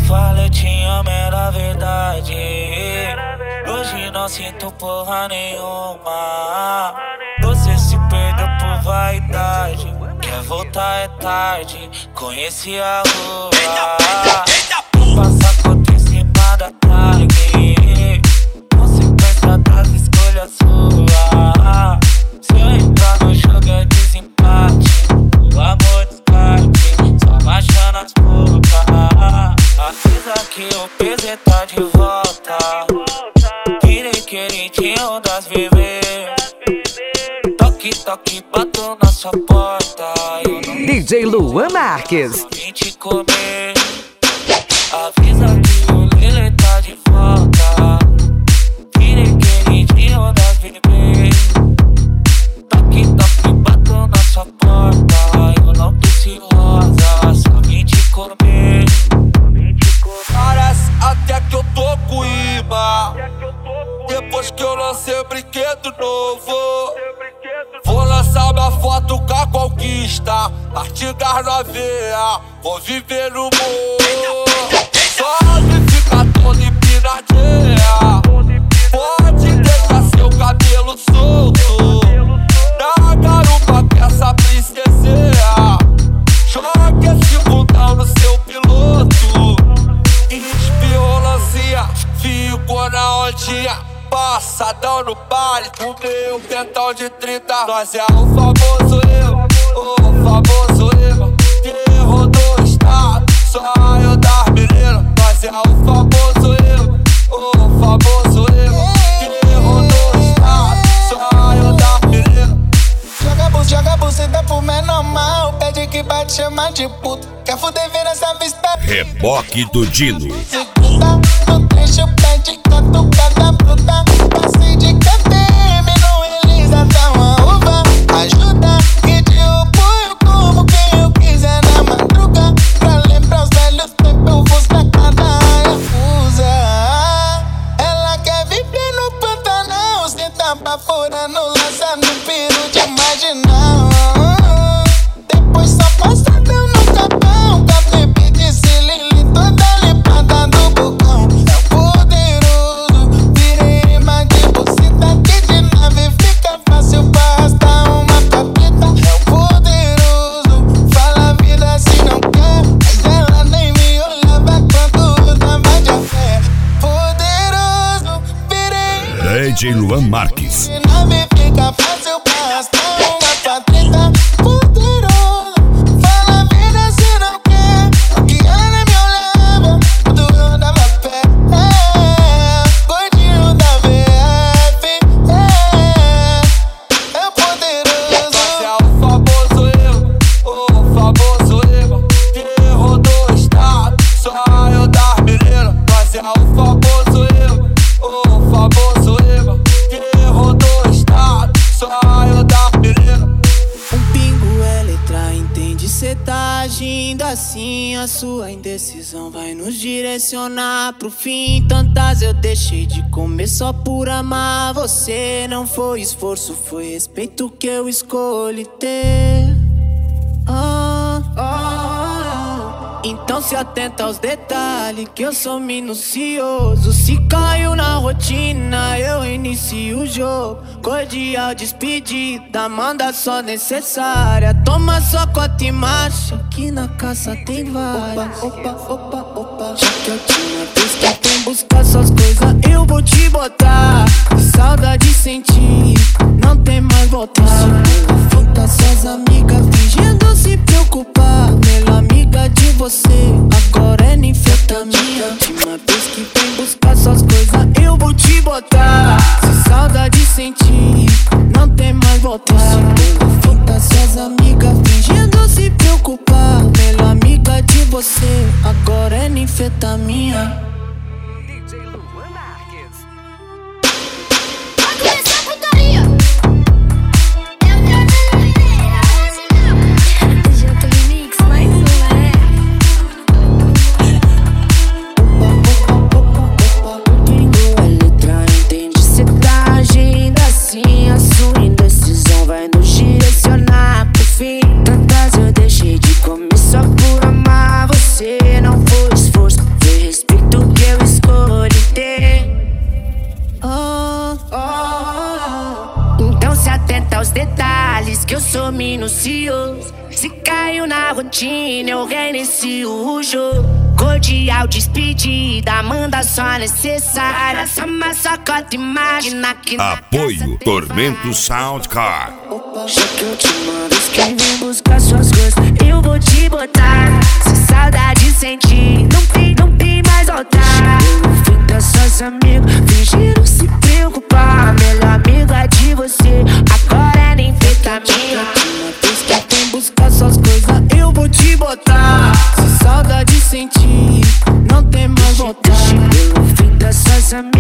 falei te amo era verdade. Hoje não sinto porra nenhuma. Você se perdeu por vaidade. Quer voltar é tarde. Conheci a rua. Passa contra em cima da tag. Consequência das escolhas suas. Se eu entrar no jogo é desempate. O amor descarte, só baixando as bocas. Avisa que o PZ tá de volta. Virei queridinho das bebês. Toque, toque, bato na sua porta. DJ Luan Marques. Vim te comer. Avisa que o Lele tá de volta. Virei queridinho das bebês. Toque, toque, bato na sua porta. Eu não preciso rosa, só vim te comer. Parece até que eu tô com imã. Depois que eu lancei o brinquedo novo, vou lançar minha foto com a conquista. Artigas na veia, vou viver no morro. Só de ficar todo empinadinha. Pode deixar seu cabelo solto. Na garupa que essa princesinha. Joga esse bundão no seu piloto. Espiolancia, ficou na ondinha. Passadão no baile, o meu pentão de 30. Nós é o famoso eu, o famoso eu. Que rodou o estado, só eu das meninas. Nós é o famoso eu, o famoso eu. Que rodou o estado, só eu das meninas. Joga buceta pro menor mal. Pede que bate, chama de puta. Quer fuder, vira essa vista. Reboque do Dino. Segunda, no trecho, pede catucada bruta. Passei de KTM no Elisa, dá uma uva. Ajuda que te apoio como quem eu quiser na madruga. Pra lembrar os velhos tempos, eu vou sacar da Yakuza. Ela quer viver no Pantanal. Senta pra fora no lança no peru de marginal. Depois só passadão no capão. KTB de Cilili, toda limpada do bocão. É o poderoso, virei imã de buceta. Que de nave fica fácil pra arrastar uma capeta. É o poderoso, fala a vida se não quer. Mas ela nem me olhava quando usava de fé. Poderoso, virei DJ Luan Marques. de nave fica fácil pra arrastar uma patreta. Poderoso, fala a vida se não quer. Que ela nem me olhava quando eu dava pé. Gordinho da VF. É poderoso. Nós é o famoso eu, o famoso eu. Que rodou o estado, só eu das meninas. Nós é o famoso eu, o famoso eu. Que rodou o estado, só eu das meninas. Um pingo é letra, entende? Cê tá agindo assim. A sua indecisão vai nos direcionar pro fim. Tantas eu deixei de comer só por amar você. Não foi esforço, foi respeito que eu escolhi ter. Então se atenta aos detalhes que eu sou minucioso. Se caiu na rotina, eu inicio o jogo. Cordial despedida, manda só necessária. Toma sua cota e marcha, que na caça tem várias. Opa. Já que eu tinha visto que tem buscar suas coisas, eu vou te botar. Saudade sentir, não tem mais voltar. Fica suas amigas fingindo se preocupar. Melhor amiga de você, agora é ninfetamina. Última vez que vem buscar suas coisas, eu vou te botar. Se saudade sentir, não tem mais voltar. Fica suas amigas fingindo se preocupar. Melhor amiga de você, agora é ninfetamina. DJ Luan Marques. Vai começar a putaria. Junto remix, mais Pingo é letra, entende? Cê tá agindo assim. A sua indecisão vai nos direcionar pro fim. Tantas eu deixei de comer só por amar você. Não foi esforço, foi minucioso. Se caiu na rotina, eu reinicio o jogo. Cordial despedida, manda só necessária. Essa massacota, imagina que na Apoio Tormento Soundcar. já que eu te mando, quem vem buscar suas coisas, eu vou te botar. Se saudade sentir, não tem mais voltar. No fim das suas amigas, fingiram se preocupar. Melhor amiga de você, agora é nem feita minha. Quem vem buscar suas coisas, eu vou te botar. Se saudade sentir, não tem mais voltar. No fim das suas amigas,